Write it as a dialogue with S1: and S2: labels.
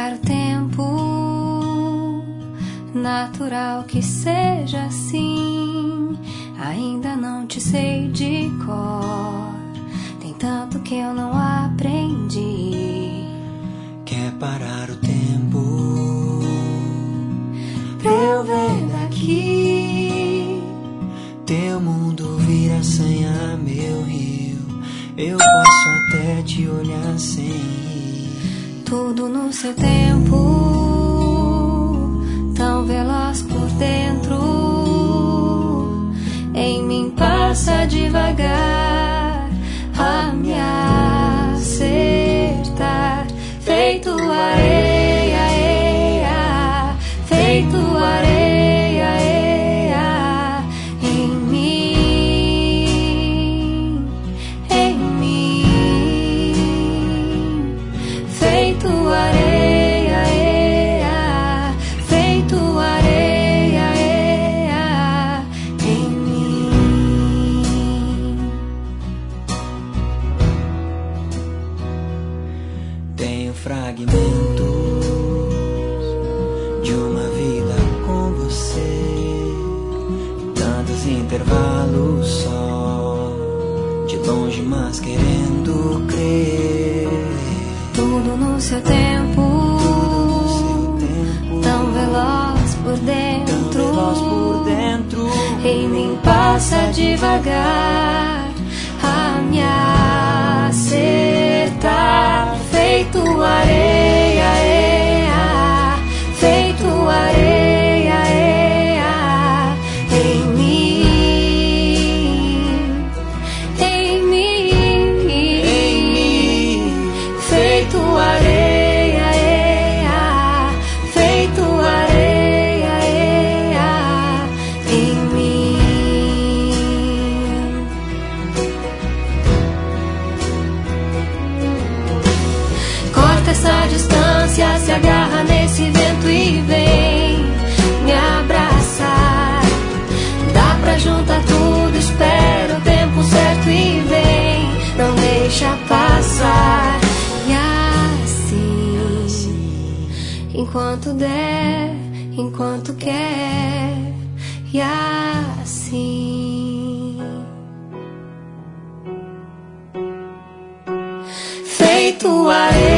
S1: parar o tempo, natural que seja assim. Ainda não te sei de cor, tem tanto que eu não aprendi.
S2: Quer parar o tempo
S1: pra eu ver daqui?
S2: Teu mundo vira senha, meu rio. Eu posso até te olhar sem ir.
S1: Tudo no seu tempo, tão veloz por dentro. Em mim passa devagar a me acertar. Feito areia, eia, feito areia, eia, em mim, feito areia, eia, feito areia, eia, em mim.
S2: Tenho fragmentos de uma vida com você, tantos intervalos só, de longe mas querendo crer.
S1: Tudo no seu tempo, tão veloz por dentro, em mim passa devagar a me acertar. Feito areia, eia, feito areia, eia, em mim, feito areia, eia, feito areia, eia, em mim. Corta essa distância, se agarra nesse vento e vem me abraçar. Dá pra juntar tudo, espera o tempo certo e vem, não deixa passar. E assim, enquanto der, enquanto quer, e assim, feito areia.